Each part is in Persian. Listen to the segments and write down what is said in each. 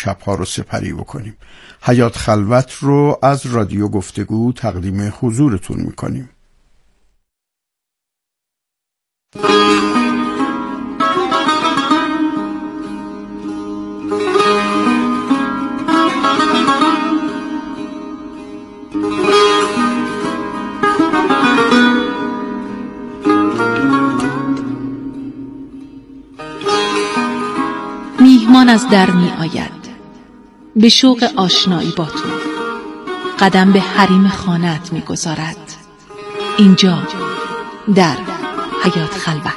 شبها رو سپری بکنیم. حیات خلوت رو از رادیو گفتگو تقدیم حضورتون میکنیم. میهمان از در می آید به شوق آشنایی با تو، قدم به حریم خانه‌ات می گذارد. اینجا در حیات خلوت.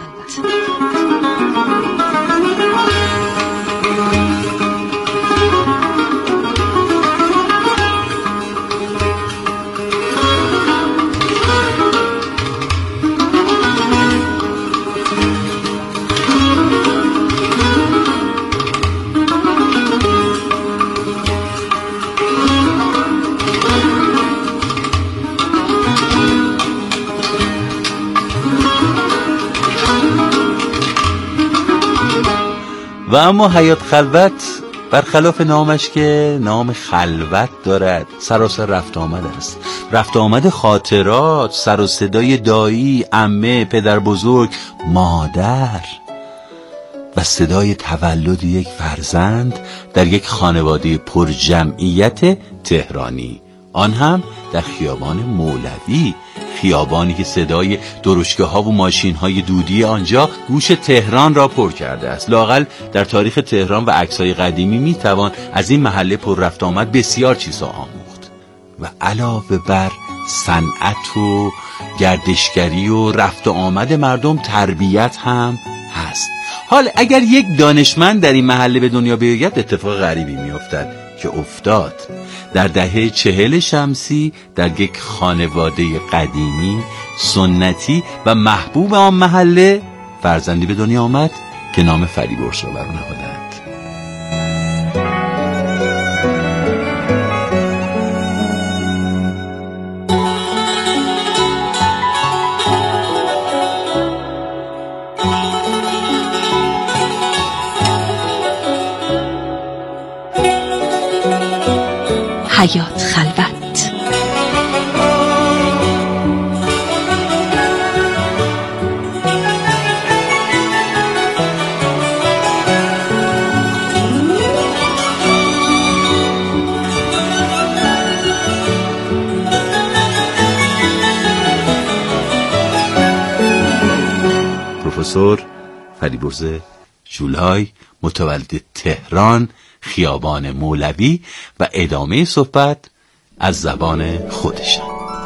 و اما حیات خلوت برخلاف نامش که نام خلوت دارد، سراسر رفت آمد است. رفت آمد خاطرات، سر و صدای دایی، عمه، پدر بزرگ، مادر و صدای تولد یک فرزند در یک خانواده پر جمعیت تهرانی، آن هم در خیابان مولوی، خیابانی که صدای درشکه‌ها و ماشین‌های دودی آنجا گوش تهران را پر کرده است. لااقل در تاریخ تهران و عکس‌های قدیمی میتوان از این محله پر رفت آمد بسیار چیزا آموخت و علاوه بر صنعت و گردشگری و رفت و آمد مردم، تربیت هم هست. حال اگر یک دانشمند در این محله به دنیا بیاید، اتفاق غریبی میافتد که افتاد. در دهه 40 شمسی در یک خانواده قدیمی، سنتی و محبوب آن محله فرزندی به دنیا آمد که نام فریبرز را بر او نهادند. حیات خلوت. پروفسور فریبرز جولای، متولد تهران، خیابان مولوی و ادامه صحبت از زبان خودشان.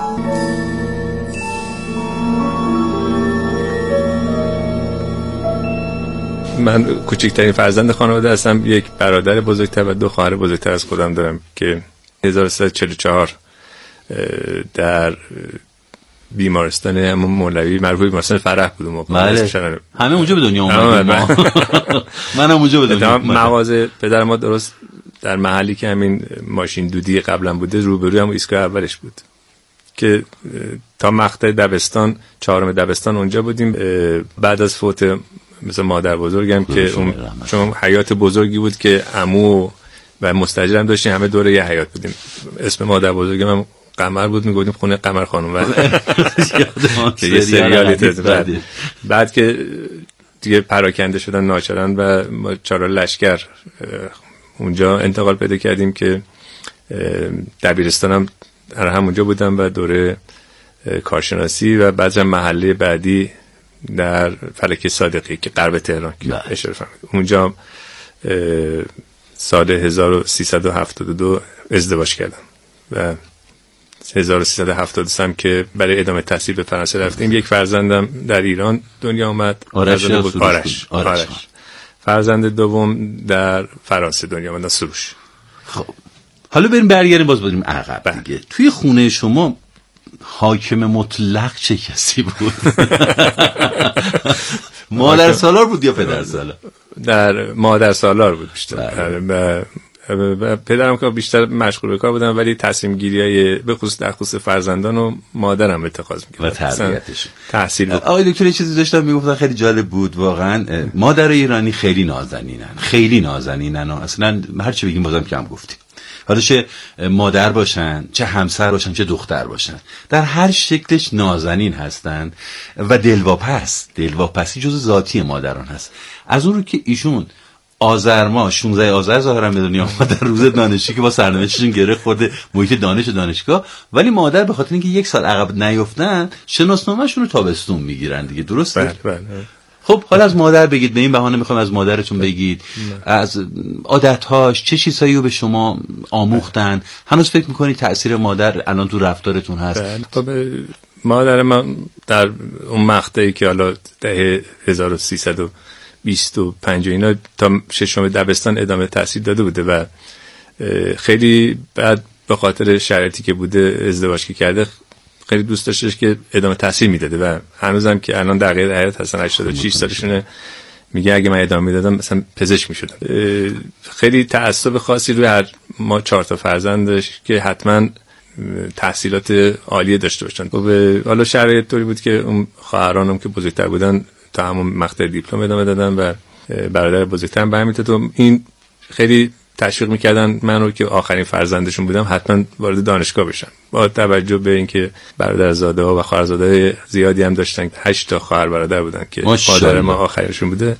من کوچکترین فرزند خانواده هستم. یک برادر بزرگتر و 2 خواهر بزرگتر از خودم دارم که 1344 در بیمارستان همون مولوی، مربوط بیمارستان فرح بودم. بله. همه اونجا به دنیا اومدیم. منم اونجا به دنیا اومدم. مغازه پدر ما درست در محلی که همین ماشین دودی قبلا بوده، روبروی هم ایستگاه اولش بود که تا مقطع دبستان، 4م دبستان اونجا بودیم. بعد از فوت مثلا مادر بزرگم که اون چون حیات بزرگی بود که عمو و مستاجرم داشتیم، همه دوره یه حیات بودیم. اسم مادر بزرگم هم قمر بود، میگفتیم خونه قمر خانم. یه سریالی بعد که دیگه پراکنده شدن ناچارن و ما 4 لشکر اونجا انتقال پیدا کردیم که دبیرستانم همونجا بودم و دوره کارشناسی و بعدم محله بعدی در فلک صادقی که غرب تهران که اشاره فرمودید. اونجا سال 1372 ازدواج کردم و 1373 که برای ادامه تحصیل به فرانسه رفتیم. یک فرزندم در ایران دنیا آمد، آرش. فرزند دوم در فرانسه دنیا آمد، سروش. خب حالا بریم برگردیم بریم عقب دیگه. توی خونه شما حاکم مطلق چه کسی بود؟ مادر سالار بود یا پدر سالار؟ در مادر سالار بود بیشتر. و و پدرم که بیشتر مشغول به کار بودن، ولی تصمیم گیریای به خصوص در خصوص فرزندان و مادرم اتخاذ می‌کرد و تربیتش. تحصیل بود. آقای دکتر یه چیزی داشتم میگفتن خیلی جالب بود واقعا. مادر ایرانی خیلی نازنینن و اصلا هر چی بگیم بازم کم گفتیم. حالا چه مادر باشن، چه همسر باشن، چه دختر باشن، در هر شکلش نازنین هستن و دلواپسی جزء ذاتی مادران هست. از اون رو که ایشون آذر ماه 16 آذر ظاهرا به دنیا آمد، در روز دانشجویی که با سرنوشتشون گره خورده محیط دانشگاه، ولی مادر به خاطر اینکه یک سال عقب نیفتن شناسنامه‌شون رو تابستون میگیرن دیگه. درسته؟ بله. خب حالا از مادر بگید، به این بهانه میخوام از مادرتون بگید از عادت‌هاش چه چیزایی رو به شما آموختن. هنوز فکر میکنید تأثیر مادر الان تو رفتارتون هست؟ خب مادر من در اون مقطعی که حالا دهه 1325 اینا تا ششم دبستان ادامه تحصیل داده بوده و خیلی بعد به خاطر شرایطی که بوده ازدواج که کرده خیلی دوست داشتش که ادامه تحصیل میداده و هنوزم که الان در قید حیات هستن 86 سالشونه، میگه اگه من ادامه میدادم مثلا پزشک میشدم. خیلی تعصب خاصی روی هر ما 4 تا فرزند داشت که حتما تحصیلات عالیه داشته باشن. و حالا شرایط طوری بود که اون خواهرانم که بزرگتر بودن تا همون مقطع دیپلم ادامه دادن و برادر بزرگترم برمی داد و این خیلی تشویق میکردن من رو که آخرین فرزندشون بودم حتما وارد دانشگاه بشم، با توجه به اینکه برادرزاده ها و خواهرزاده زیادی هم داشتن. 8 تا خواهر برادر بودن که مادر ما آخرشون بوده.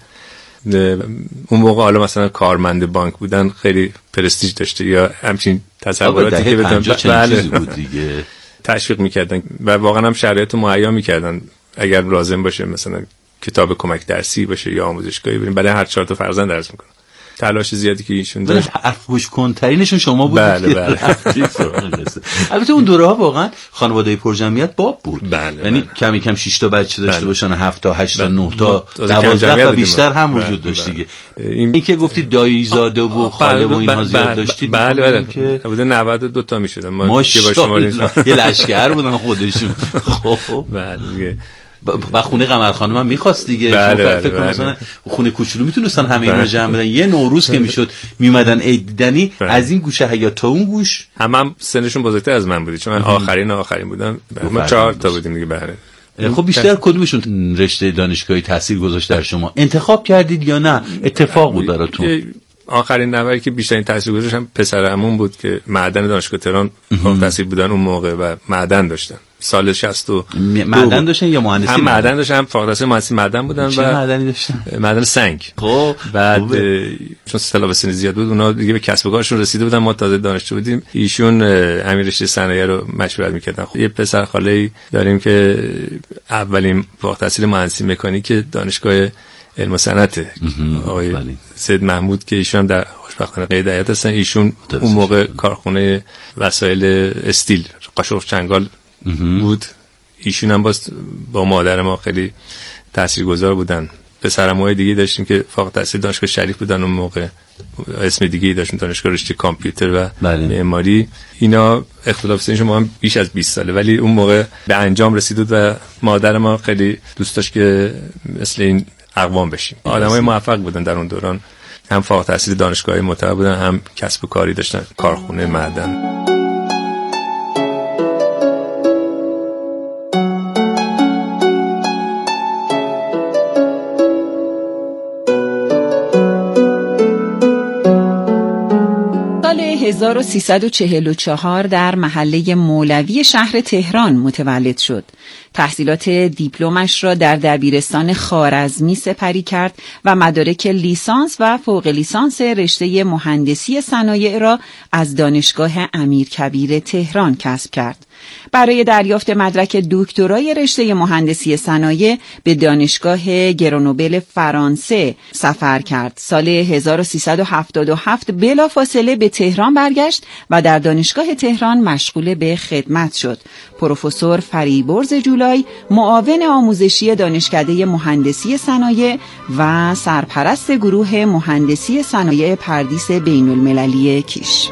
اون موقع حالا مثلا کارمند بانک بودن خیلی پرستیژ داشته یا همچین تصوراتی که بدن بود دیگه. تشویق میکردن و واقعا هم شرایط رو مهیا میکردن اگر لازم باشه مثلا کتاب کمک درسی باشه یا آموزشگاهی بریم. برای هر 4 تا فرزند درس میکنن. تلاش زیادی که ایشون داشت. حرفش کنترینشون شما بود. بله. البته اون دوره ها واقعا خانواده پرجمعیت باب بود. یعنی کمی کم 6 تا بچه داشته باشن، 7 تا 8 تا 9 تا 12 تا بیشتر هم وجود داشت دیگه. این که گفتید دایی‌زاده و خاله و اینها زیاد داشتید. بله که حدود 92 تا میشدن. ما که با شما یه لشکر بودن خودشون. خب بله. و خونه قمر خانم هم میخواست دیگه. فکر کنم مثلا خونه کوچولو میتونستن همه اینا جمع بدن. یه نوروز که میشد میمدن عید دیدنی از این گوشه حیاط تا اون گوش. هم سنشون بزرگتر از من بودی چون من آخرین بودم. ما 4 تا بودیم دیگه. بله. خب بیشتر کدومشون رشته دانشگاهی تاثیر گذاشت در شما؟ انتخاب کردید یا نه اتفاق بود براتون؟ آخرین نفری که بیشترین تاثیر گذاشت هم پسر عموم بود که معدن دانشگاه تهران فارغ التحصیل بودن اون موقع و معدن داشتن. سال 62 معدن داشتن یا مهندسی؟ هم معدن داشتن، هم فارغ التحصیل مهندسی معدن بودن. چه معدنی داشتن؟ معدن سنگ. خب بعد چون سال سن زیاد بود اونا دیگه به کسب و کارشون رسیده بودن، ما تازه دانشجو بودیم. ایشون امیر رشته صنایع رو مشورت می‌کردن. یه پسر خاله‌ای داریم که اولین فارغ التحصیل مهندسی مکانیک دانشگاه علم و صنعت آقای سید محمود که ایشون در خوشبختانه قید حیات هستن. ایشون اون موقع کارخونه وسایل استیل قاشق چنگال بود. ایشون هم با مادر ما خیلی تاثیرگذار بودن. پسرعموهای دیگه داشتیم که فارغ التحصیل دانشگاه شریف بودن اون موقع، اسم دیگه داشتیم دانشگاه رشته کامپیوتر و معماری. اینا اختلاف سنشون ما هم بیش از 20 ساله ولی اون موقع به انجام رسید و مادر ما خیلی دوست داشت که مثل این اقوام بشیم. آدمای موفق بودن در اون دوران، هم فارغ التحصیل دانشگاهی معتبر بودن، هم کسب و کاری داشتن، کارخونه معدن. سال 1344 در محله مولوی شهر تهران متولد شد. تحصیلات دیپلمش را در دبیرستان خوارزمی سپری کرد و مدارک لیسانس و فوق لیسانس رشته مهندسی صنایع را از دانشگاه امیرکبیر تهران کسب کرد. برای دریافت مدرک دکترای رشته مهندسی صنایع به دانشگاه گرانوبل فرانسه سفر کرد. سال 1377 بلافاصله به تهران برگشت و در دانشگاه تهران مشغول به خدمت شد. پروفسور فریبرز جولای معاون آموزشی دانشکده مهندسی صنایع و سرپرست گروه مهندسی صنایع پردیس بین المللی کیش.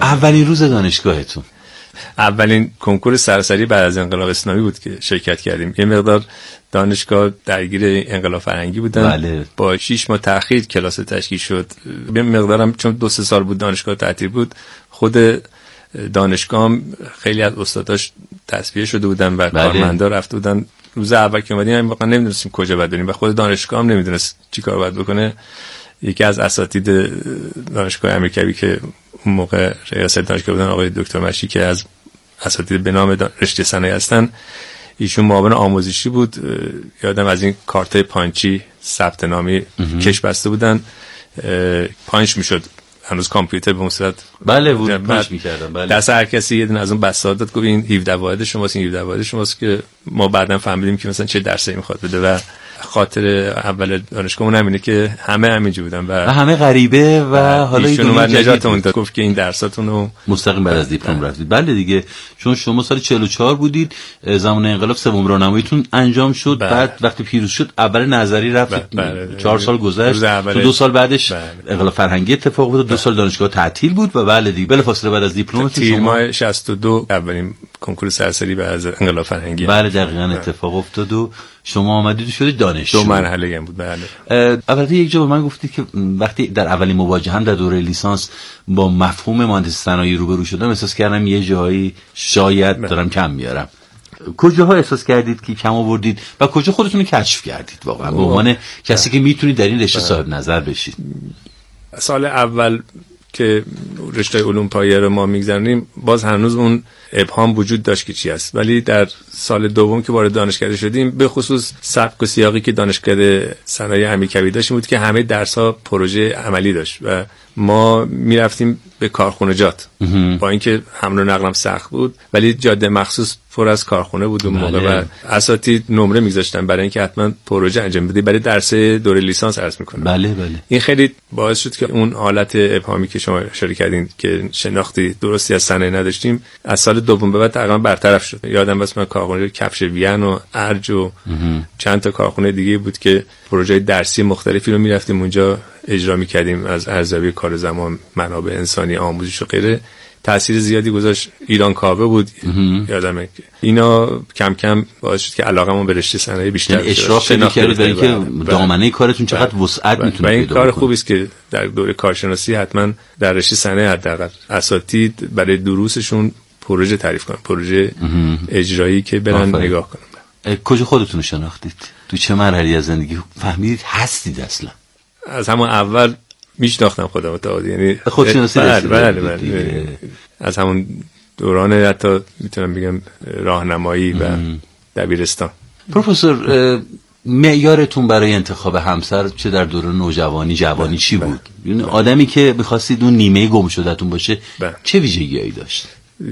اولین روز دانشگاهتون؟ اولین کنکور سراسری بعد از انقلاب اسلامی بود که شرکت کردیم. یه مقدار دانشگاه درگیر انقلاب فرهنگی بودن. بله. با 6 ماه تأخیر کلاس تشکیل شد. یه مقدارم چون 2-3 سال بود دانشگاه تعطیل بود، خود دانشگاه خیلی از استاداش تصفیه شده بودن و کارمندا رفته بودن. روز اول که اومدیم واقعا نمیدونستیم کجا باید بریم و خود دانشگاه هم نمیدونست چیکار باید بکنه. یکی از اساتید دانشگاه امیرکبیر که اون موقع ریاست دانشگاه بودن، آقای دکتر مشی که از اساتید به نام رشته صنایع هستن، ایشون معاون آموزشی بود. یادم از این کارت پانچی ثبت نامی کش بسته بودن، پانچ میشد. هنوز کامپیوتر به اون صورت بله بود، پانچ میکردم. بله. دست هر کسی یه دونه از اون بساط داد، گفت این 17 واحد شماست، این 17 واحد شماست، که ما بعداً فهمیدیم که مثلا چه درسی میخواد بده. و خاطر اول دانشگاهمون همینه که همه همینجوری بودن و همه غریبه و حالا ایشون اومد نجاتمون داد، گفت که این درساتون رو مستقیم بعد از دیپلم رفتید. بله دیگه، چون شما سال 44 بودید، زمان انقلاب سوم راهنماییتون انجام شد. بعد وقتی پیروز شد اول نظری رفتید. 4 سال گذشت، 2 سال بعدش انقلاب فرهنگی اتفاق افتاد، 2 سال دانشگاه تعطیل بود و بله دیگه بلافاصله بعد از دیپلم تیر ماه 62 اولین کنکور سراسری بعد از انقلاب فرهنگی بله دقیقاً اتفاق افتاد و شما آمدید و شدید دانشجو. 2 مرحله هم بود. بله. البته یک جا به من گفتید که وقتی در اولین مواجهه هم در دوره لیسانس با مفهوم مهندسی صنایع روبرو شدم، احساس کردم یه جایی شاید دارم کم میارم. کجاها احساس کردید که کم آوردید و کجا خودتون رو کشف کردید واقعا به عنوان کسی که میتونید در این رشته صاحب نظر بشید؟ سال اول که رشته علوم پایه رو ما میگذرونیم باز هنوز اون ابهام وجود داشت که چی است، ولی در سال دوم که وارد دانشکده شدیم، به خصوص سبک و سیاقی که دانشکده صنایع امیرکبیر داشتیم بود که همه درس‌ها پروژه عملی داشت و ما میرفتیم به کارخونجات. با اینکه حمل و نقلم سخت بود ولی جاده مخصوص پر از کارخونه بود اون موقع و اساتید نمره میگذاشتن برای اینکه حتما پروژه انجام بدید برای درس دوره لیسانس عرض میکنن. بله. این خیلی باعث شد که اون حالت ابهامی که شما اشاره کردین که شناختی درستی از صنایع نداشتیم، از سال دوم به بعد تقریبا برطرف شد. یادم بس من کارخونه کفش وین و ارج و چند تا کارخونه دیگه بود که پروژه درسی مختلفی رو میرفتیم اونجا اجرا میکردیم، از ارزیابی کار زمان، منابع انسانی، آموزش و غیره. تأثیر زیادی گذاشت. ایران کاوه بود یادمه. اینا کم کم باعث شد که علاقمون به رشته صنایع بیشتر بشه. اشراف پیدا کردید برای اینکه دامنه کارتون چقدر وسعت میتونه پیدا کنه. این کار خوبی است که در دوره کارشناسی حتما در رشته صنایع حداقل اساتید برای دروسشون پروژه تعریف کنن، پروژه اجرایی که برن نگاه کنن. کجا خودتون شناختید؟ تو چه مرحله از زندگی فهمیدید هستید اصلا؟ از همون اول میشناختم خودم تا یعنی خودشناسی بله. از همون دوران حتی میتونم بگم راهنمایی و دبیرستان. پروفسور، معیارتون برای انتخاب همسر چه در دوران نوجوانی جوانی چی بود؟ یعنی آدمی که می‌خواستید اون نیمه گم شده‌تون باشه چه ویژگی‌هایی داشت؟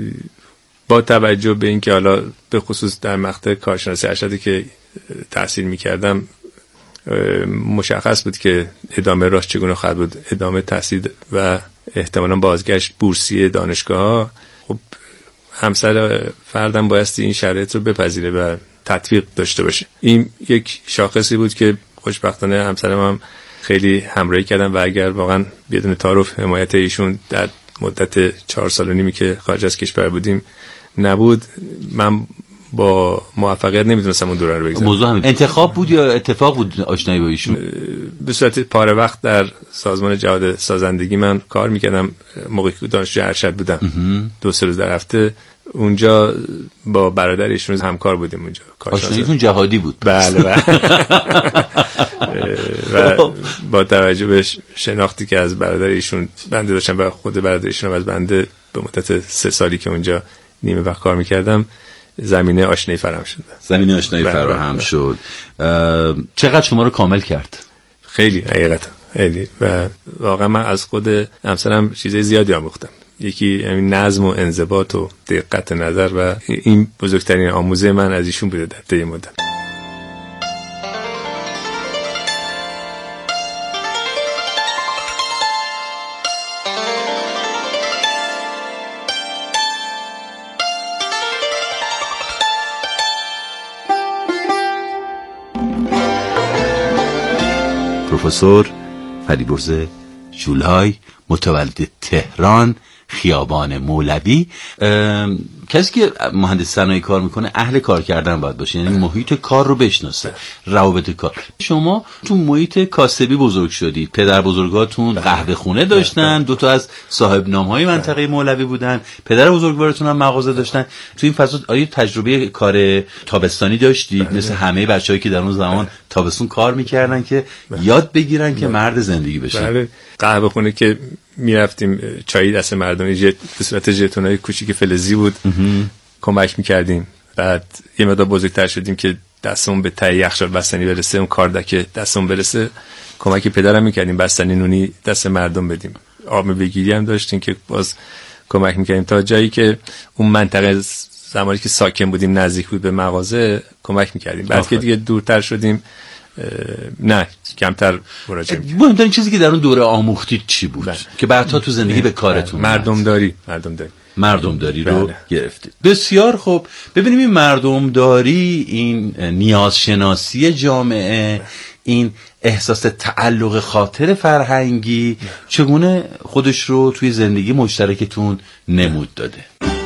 با توجه به اینکه حالا به خصوص در مقطع کارشناسی ارشدی که تحصیل می‌کردم مشخص بود که ادامه راست چگونه خواهد بود، ادامه تحصیل و احتمالاً بازگشت بورسیه دانشگاه. خب همسر فردم بایستی این شرایط رو بپذیره و تطبیق داشته باشه. این یک شاخصی بود که خوشبختانه همسرم هم خیلی همراهی کردن و اگر واقعا بدون تعارف حمایت ایشون در مدت 4 سال و نیمی که خارج از کشور بودیم نبود، من با موفقیت نمیتونستم اون دوره رو بگذرونم. موضوع همین انتخاب بود یا اتفاق بود آشنایی با ایشون؟ به صورت پاره وقت در سازمان جهاد سازندگی من کار میکردم موقعی که دانشجو ارشد بودم. 2-3 روز در هفته اونجا با برادر ایشون همکار بودیم اونجا. آشناییتون جهادی بود؟ بله. و با توجه به شناختی که از برادر ایشون بنده داشتم و خود برادر ایشون از بنده به مدت 3 سالی که اونجا نیمه وقت کار میکردم، زمینه آشنایی فراهم شد. چقدر شما رو کامل کرد؟ خیلی، حقیقتا خیلی. و واقعا من از خود همسرم چیزای زیادی آموختم. یکی همین نظم و انضباط و دقت نظر و این بزرگترین آموزه من از ایشون بوده در طی مدت. پروفسور فریبرز جولای، متولد تهران، خیابان مولوی. کسی که مهندس صنایع کار میکنه اهل کار کردن باید باشه، یعنی محیط کار رو بشناسه، روابط کار. شما تو محیط کاسبی بزرگ شدید، پدر بزرگاتون قهوه خونه داشتن، 2 از صاحب نام‌های منطقه مولوی بودن، پدر بزرگوارتون هم مغازه داشتن. تو این فضا آیا تجربه کار تابستانی داشتید مثل همه بچه‌هایی که در اون زمان تابستون کار میکردن که یاد بگیرن که مرد زندگی بشن؟ بله، قهوه خونه که میرفتیم چای دست مردم به صورت ژتونای کوچیک فلزی بود، کمک میکردیم. بعد یه مقدار بزرگتر شدیم که دستمون به ته یخچال بستنی برسه، اون کاردک دستمون برسه، کمک پدرم میکردیم بستنی نونی دست مردم بدیم. آب بگیری هم داشتیم که باز کمک میکردیم تا جایی که اون منطقه زمانی که ساکن بودیم نزدیک بود به مغازه کمک میکردیم. بعد که دیگه دورتر شدیم نه کمتر مراجعه می‌کردیم. مهمترین چیزی که در اون دوره آموختید چی بود که بعدها تو زندگی به کارتون مردمداری رو گرفتید؟ بسیار خوب. ببینیم این مردمداری، این نیازشناسی جامعه، این احساس تعلق خاطر فرهنگی چگونه خودش رو توی زندگی مشترکتون نمود داده؟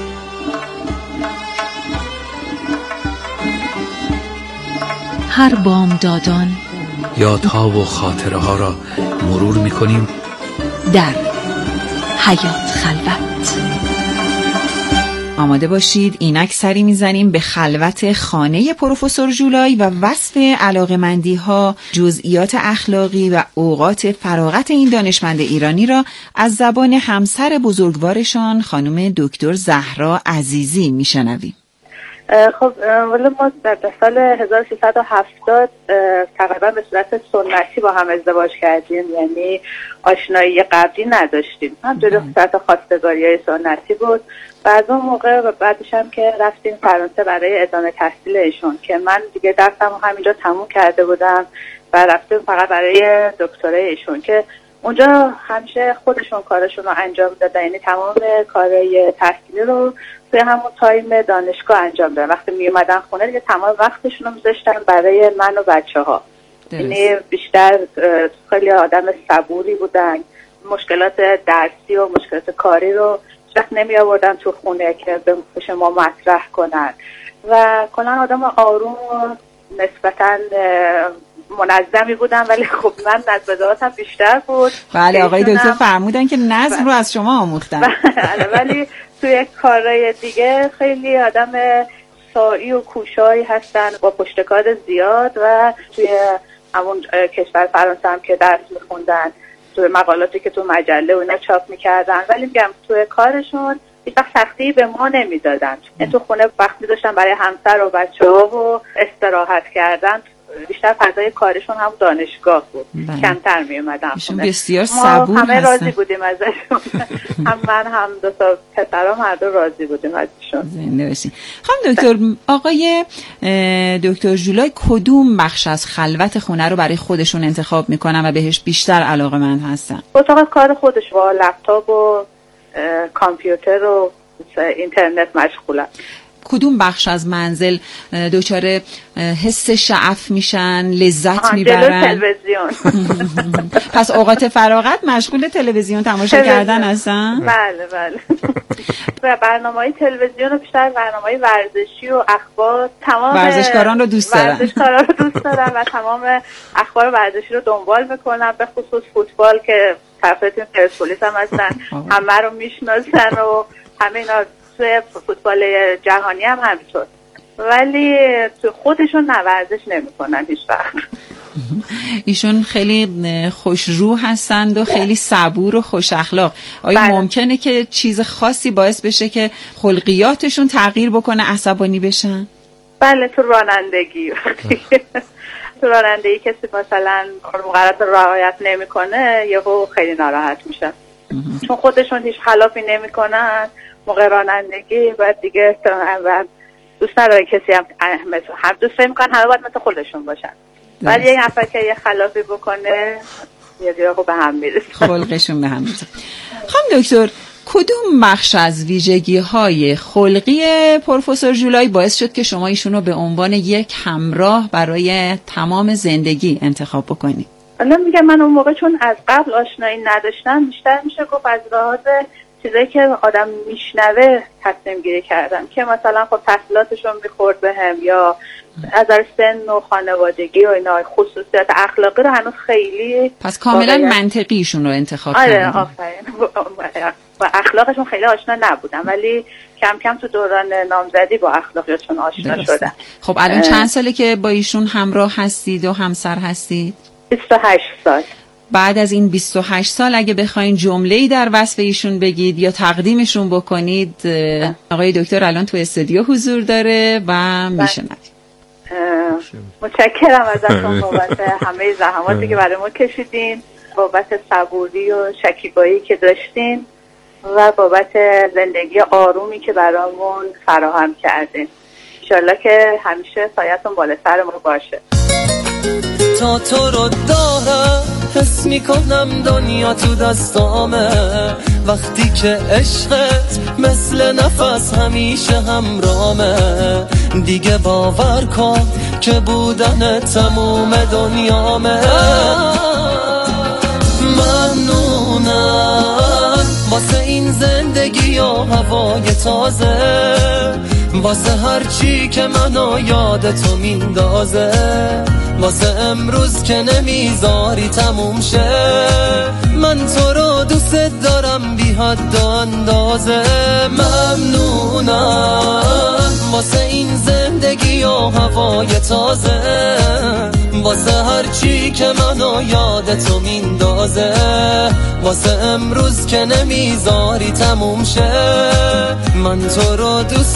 هر بامدادان یادها و خاطره ها را مرور می‌کنیم در حیات خلوت. آماده باشید، اینک سری میزنیم به خلوت خانه پروفسور ژولای و وصف علاقمندی‌ها، جزئیات اخلاقی و اوقات فراغت این دانشمند ایرانی را از زبان همسر بزرگوارشان خانم دکتر زهرا عزیزی میشنویم. خب ولی ما در سال 1370 تقریبا به صورت سنتی با هم ازدواج کردیم، یعنی آشنایی قبلی نداشتیم، همجوری صورت خواستگاری‌های سنتی بود. و از اون موقع و بعدش هم که رفتیم فرانسه برای ادامه تحصیل ایشون که من دیگه درسمو همینجا تموم کرده بودم و رفتیم فقط برای دکترای ایشون که اونجا همیشه خودشون کارشون رو انجام دادن، یعنی تمام کارهای تحصیلی رو توی همون تایم دانشگاه انجام دادن. وقتی می اومدن خونه دیگه تمام وقتشون رو میذاشتن برای من و بچه‌ها. یعنی بیشتر خیلی آدم صبوری بودن، مشکلات درسی و مشکلات کاری رو وقت نمی آوردن تو خونه که به شما مطرح کنن و کلا آدم آروم و نسبتاً منظمی بودن، ولی خب من نظم بیشتر بود. بله آقای دکتر فرمودن که نظم رو از شما آموختن. بله ولی توی کارهای دیگه خیلی آدم سائی و کوشایی هستن با پشتکار زیاد و توی همون کشور فرانسه هم که درس میخوندن، توی مقالاتی که تو مجله و اینا چاپ میکردن، ولی میگم توی کارشون هیچ وقت سختی به ما نمیدادن. تو خونه وقت میذاشتن برای همسر و بچه‌ها و استراحت کردن. بیشتر فضای کارشون هم دانشگاه بود. کمتر می اومدن خونه. بسیار صبور همه هستن. راضی بودیم ازشون. هم من هم 2 تا پسرام هر دو راضی بودیم ازشون. زنده باشین. خانم دکتر، آقای دکتر ژولای کدوم بخش از خلوت خونه رو برای خودشون انتخاب میکنن و بهش بیشتر علاقه‌مند هستن؟ اتاق کار خودش با لپتاپ و کامپیوتر و اینترنت مشغولن. کدوم بخش از منزل دچار حس شعف میشن، لذت میبرن؟ تلویزیون. پس اوقات فراغت مشغول تلویزیون تماشا کردن هستن؟ بله بله. و برنامه‌های تلویزیون و بیشتر برنامه‌های ورزشی و اخبار، تمام ورزشکاران رو دوست دارن و تمام اخبار ورزشی رو دنبال میکنن، به خصوص فوتبال که طرفدار تیم پرسپولیس هم هستن، همه رو میشناسن و همه اینا. توی فوتبال جهانی هم همینطور، ولی تو خودشون ورزش نمی‌کنن هیچ وقت. ایشون خیلی خوش‌رو هستند و خیلی صبور و خوش اخلاق. آیا ممکنه که چیز خاصی باعث بشه که خلقیاتشون تغییر بکنه، عصبانی بشن؟ بله، تو رانندگی کسی مثلا مقررات رعایت نمی‌کنه یهو خیلی ناراحت میشن، چون خودشون هیچ خلافی نمی‌کنن موقع رانندگی. بعد دیگه دوست نداره کسی هم دوست میکنن همه باید مثل خودشون باشن، ولی یه نفر که یه خلافی بکنه یه دیگه به هم میرسه، خلقشون به هم میرسه. خانم دکتر، کدوم بخش از ویژگی‌های خلقی پروفسور ژولای باعث شد که شما ایشونو به عنوان یک همراه برای تمام زندگی انتخاب بکنید؟ الان میگم من اون موقع چون از قبل آشنایی نداشتم، بیشتر میشه گفت از لحاظ چیزایی که آدم میشنوه تصمیم گیری کردم که مثلا خب تحصیلاتشون میخورد بهم یا از سن و خانوادگی و اینا خصوصیات اخلاقی رو هنوز خیلی پس کاملا منطقیشون رو انتخاب کردم. آره آفرین. و اخلاقشون خیلی آشنا نبودم ولی کم کم تو دوران نامزدی با اخلاقشون آشنا شدم. خب الان چند ساله که با ایشون همراه هستید و همسر هستید؟ 28 سال. بعد از این 28 سال اگه بخواین جمله‌ای در وصف ایشون بگید یا تقدیمشون بکنید، آقای دکتر الان تو استودیو حضور داره و میشنوید. متشکرم ازتون بابت همه زحماتی که برای ما کشیدین، بابت صبوری و شکیبایی که داشتین و بابت زندگی آرومی که برامون فراهم کردین. انشالله که همیشه سایه‌تون بالا سر ما باشه. تا تو رو دارم حس میکنم دنیا تو دستامه، وقتی که عشقت مثل نفس همیشه همرامه، دیگه باور کن که بودن تموم دنیامه. ممنونم واسه این زندگی و هوای تازه، واسه هر چی که منو یاد تو میندازه، واسه امروز که نمیذاری تموم شه. من تو رو دوست دارم بی حد و اندازه. ممنونم واسه این زندگی و هوای تازه، واسه هر چی که منو یاد تو میندازه، واسه امروز که نمیذاری تموم شه. من تو رو دوست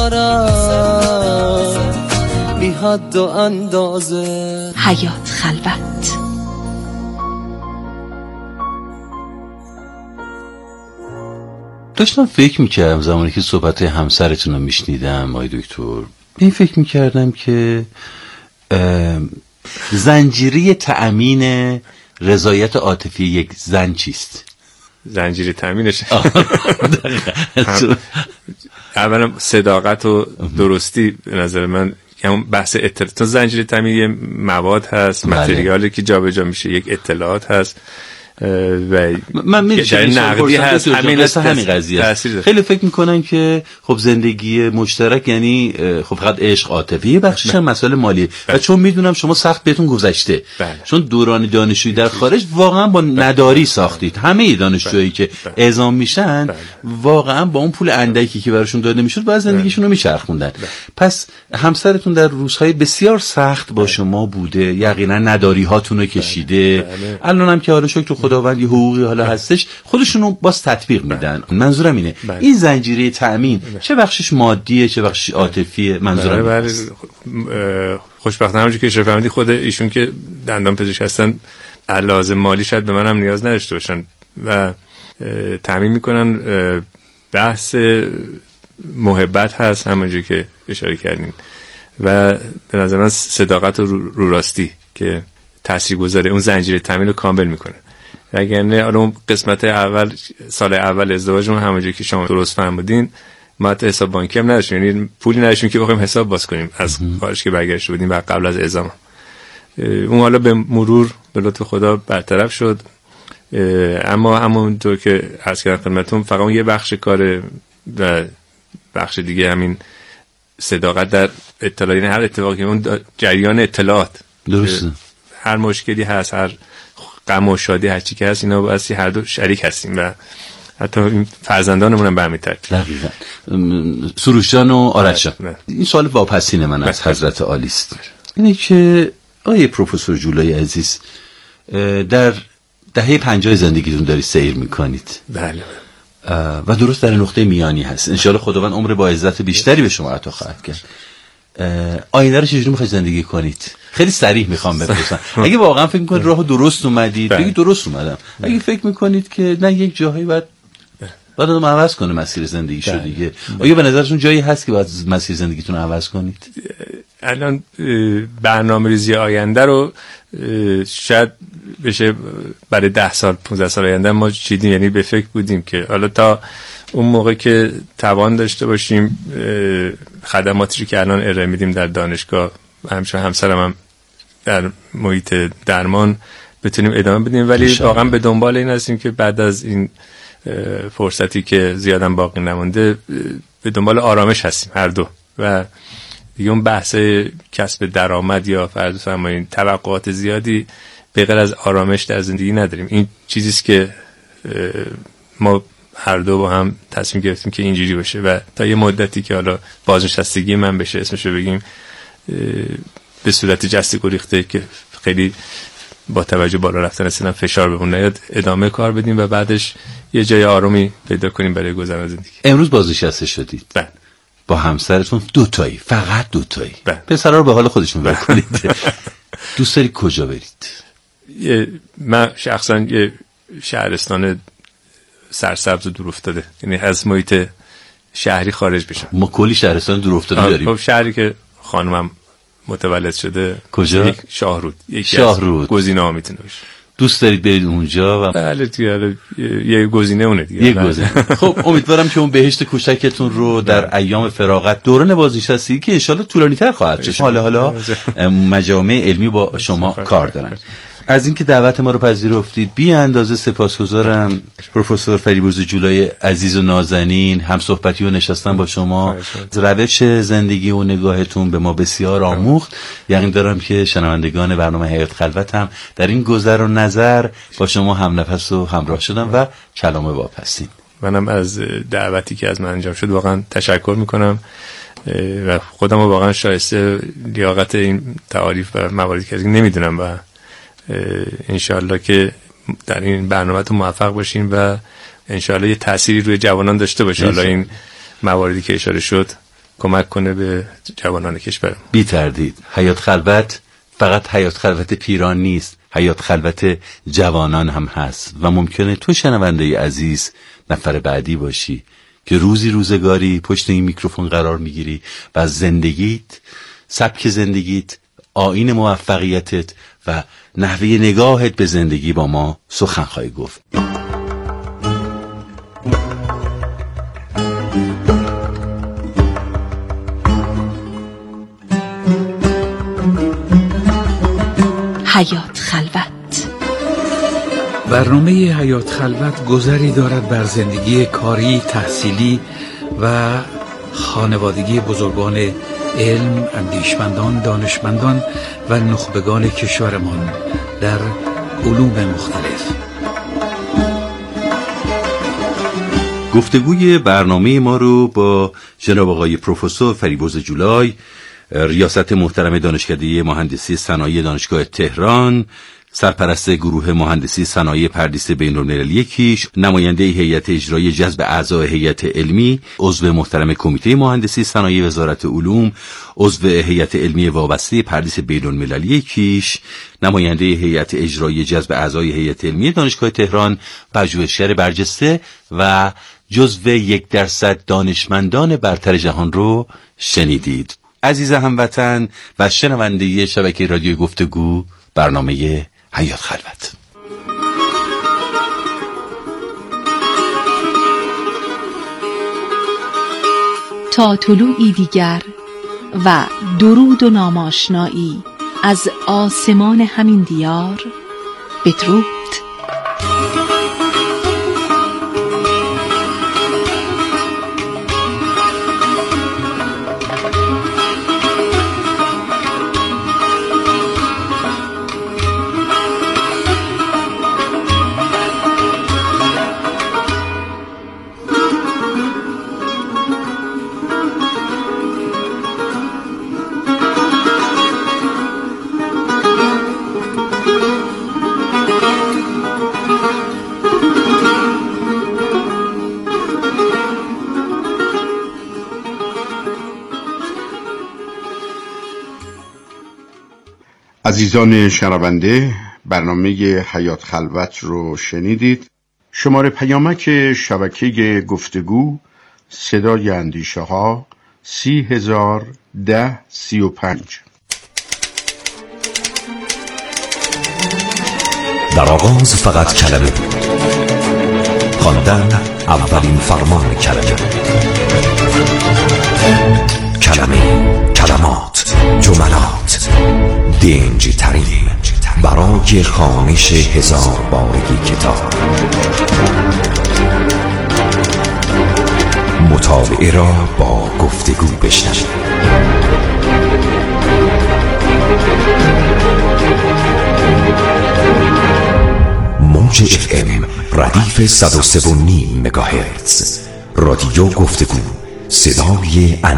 دارم بی حد و اندازه. حیات خلوت. داشتم فکر میکردم زمانی که صحبت همسرتون رو میشنیدم آقای دکتر، این فکر میکردم که زنجیره تأمین رضایت عاطفی یک زن چیست؟ زنجیره تأمینش اولا صداقت و درستی به نظر من، همون بحث اطلاعات. تو زنجیره تأمین یه مواد هست، متریالی که جابجا میشه، یک اطلاعات هست و من نقدی هست. همین قضیه است. خیلی فکر میکنن که خب زندگی مشترک یعنی خب فقط عشق عاطفی، بخشش هم مسائل مالی و چون میدونم شما سخت بهتون گذشته، چون دوران دانشجویی در خارج واقعا با نداری ساختید. همه دانشجویی که اعزام میشن واقعا با اون پول اندکی که براشون داده میشد باید زندگیشون رو میچرخوندن. پس همسرتون در روزهای بسیار سخت با شما بوده، یقینا نداری هاتون رو کشیده. الانم که حالا شکر خداوند یه حقوقی حالا هستش خودشونو باز تطبیق میدن. منظورم اینه این زنجیره تأمین چه بخشش مادیه چه بخشش عاطفیه. منظورم خوشبختانه همونجوری که اشاره فرمودی خود ایشون که دندان پزشک هستن لازم مالی شاید به منم نیاز نداشته باشن و تأمین میکنن. بحث محبت هست همونجوری که اشاره کردین و به نظر من صداقت و رو راستی که تاثیرگذاره اون زنجیره تأمین رو کامل میکنه. اگرنه اون قسمت اول سال اول ازدواجمون همونجوری که شما درست فهمیدین ما حتی حساب بانکی هم نداشتیم، یعنی پولی نداشتیم که بخوایم حساب باز کنیم از خارج که برگشته بودیم و قبل از اعزام. اون حالا به مرور به لطف خدا برطرف شد، اما همونطور که عرض کردم خدمتتون فقط اون یه بخش کاره و بخش دیگه همین صداقت در اطلاع، یعنی هر اتفاقی اون جریان اطلاعات درسته. هر مشکلی هست، هر غم و شادی هر چی که هست اینا باید هر دو شریک هستیم و حتی این فرزندانمون هم به همین ترتیب. دقیقاً. سروش جان و آرش جان، این سوال واپسین من از حضرت عالی است. اینه که آیه پروفسور جولای عزیز در دهه 50 زندگیتون داری سیر میکنید. بله. و درست در نقطه میانی هست. انشاءالله خداوند عمر با عزت بیشتری به شما عطا خواهد کرد. آینده رو چجوری میخواید زندگی کنید؟ خیلی صریح میخوام بپرسم. اگه واقعا فکر میکنید راه درست اومدید بگید درست اومدم. اگه فکر میکنید که نه یک جاهایی باید آدم عوض کنه مسیر زندگیشو دیگه، آیا به نظرتون جایی هست که باید مسیر زندگیتون رو عوض کنید؟ الان برنامه‌ریزی آینده رو شاید بشه برای 10 سال 15 سال آینده ما چیدیم، یعنی به فکر بودیم که حالا تا اون موقع که توان داشته باشیم خدماتی که الان ارائه میدیم در دانشگاه و همسرم هم در محیط درمان بتونیم ادامه بدیم، ولی واقعا به دنبال این هستیم که بعد از این فرصتی که زیادم باقی نمونده به دنبال آرامش هستیم هر دو و دیگه اون بحث کسب درآمد یا فرض فرمایید توقعات زیادی به غیر از آرامش در زندگی نداریم. این چیزیست که ما هر دو با هم تصمیم گرفتیم که اینجوری باشه و تا یه مدتی که حالا بازنشستگی من بشه اسمشو بگیم به صورت جسته گریخته که خیلی با توجه بالا رفتن سنم فشار بهمون نیاد ادامه کار بدیم و بعدش یه جای آرومی پیدا کنیم برای گذران زندگی. امروز بازنشسته شدید؟ بله. با همسرتون دوتایی؟ فقط دوتایی؟ بله. پسرها رو به حال خودشون ول کنید. دوست دارید کجا برید؟ من شخصا یه شهرستان سرسبز و دور افتاده، یعنی از محیط شهری خارج بشم. ما کلی شهرستان دور افتاده داریم. خب شهری که خانمم متولد شده کجا؟ شاهرود. شاهرود گزینه‌ها میتونه باشه. دوست دارید برید اونجا؟ و بله دیگه یه گزینه اونه دیگه. یه گزینه. خب امیدوارم که اون بهشت کوچکتون رو در ایام فراغت دوران بازنشستگی که ان شاءالله طولانی‌تر خواهد شد حالا مجامع علمی با شما کار دارن. از اینکه دعوت ما رو پذیرفتید بی اندازه سپاسگزارم. پروفسور فریبرز جولای عزیز و نازنین، هم صحبتی و نشستن با شما، روش زندگی و نگاهتون به ما بسیار آموخت. یقین دارم که شنوندگان برنامه حیات خلوت هم در این گذر و نظر با شما هم نفس و همراه شدن و کلام واپسین. منم از دعوتی که از من انجام شد واقعا تشکر میکنم و خودم رو واقعا شایسته لیاقت این تعاریف و مواردی که نمیدونم و انشاءالله که در این برنامه تو موفق باشیم و انشاءالله یه تأثیری روی جوانان داشته باشه. حالا این مواردی که اشاره شد کمک کنه به جوانان کشور. بی تردید حیات خلوت فقط حیات خلوت پیران نیست، حیات خلوت جوانان هم هست و ممکنه تو شنونده عزیز نفر بعدی باشی که روزی روزگاری پشت این میکروفون قرار میگیری و از زندگیت، سبک زندگیت، آیین موفقیتت و نحوه نگاهت به زندگی با ما سخن خواهی گفت. حیات خلوت. برنامه حیات خلوت گذری دارد بر زندگی کاری، تحصیلی و خانوادگی بزرگان علم، اندیشمندان، دانشمندان و نخبگان کشورمان در علوم مختلف. گفتگوی برنامه ما رو با جناب آقای پروفسور فریبرز جولای، ریاست محترم دانشکده مهندسی صنایع دانشگاه تهران، سرپرست گروه مهندسی صنایع پردیس بین‌المللی کیش، نماینده هیئت اجرایی جذب اعضای هیئت علمی، عضو محترم کمیته مهندسی صنایع وزارت علوم، عضو هیئت علمی وابسته پردیس بین‌المللی کیش، نماینده هیئت اجرایی جذب اعضای هیئت علمی دانشگاه تهران، پژوهشگر برجسته و جزو 1% دانشمندان برتر جهان رو شنیدید. عزیز هموطن و شنونده شبکه رادیو گفتگو، برنامه حیات خلوت. تا طلوعی دیگر و درود و ناماشنایی از آسمان همین دیار، بدرود. عزیزان شنونده، برنامه حیات خلوت رو شنیدید. شماره پیامک شبکه گفتگو صدای اندیشه ها 301035. در آغاز فقط کلمه بود، خواندن اولین فرمان کلمه بود. کلمه، کلمات، جملات، دنجی ترین برای خوانش 1000 بارگی کتاب. مطالعه را با گفتگو بشنوید. موج FM ردیف 103.5 مگاهرتز، رادیو گفتگو، صدای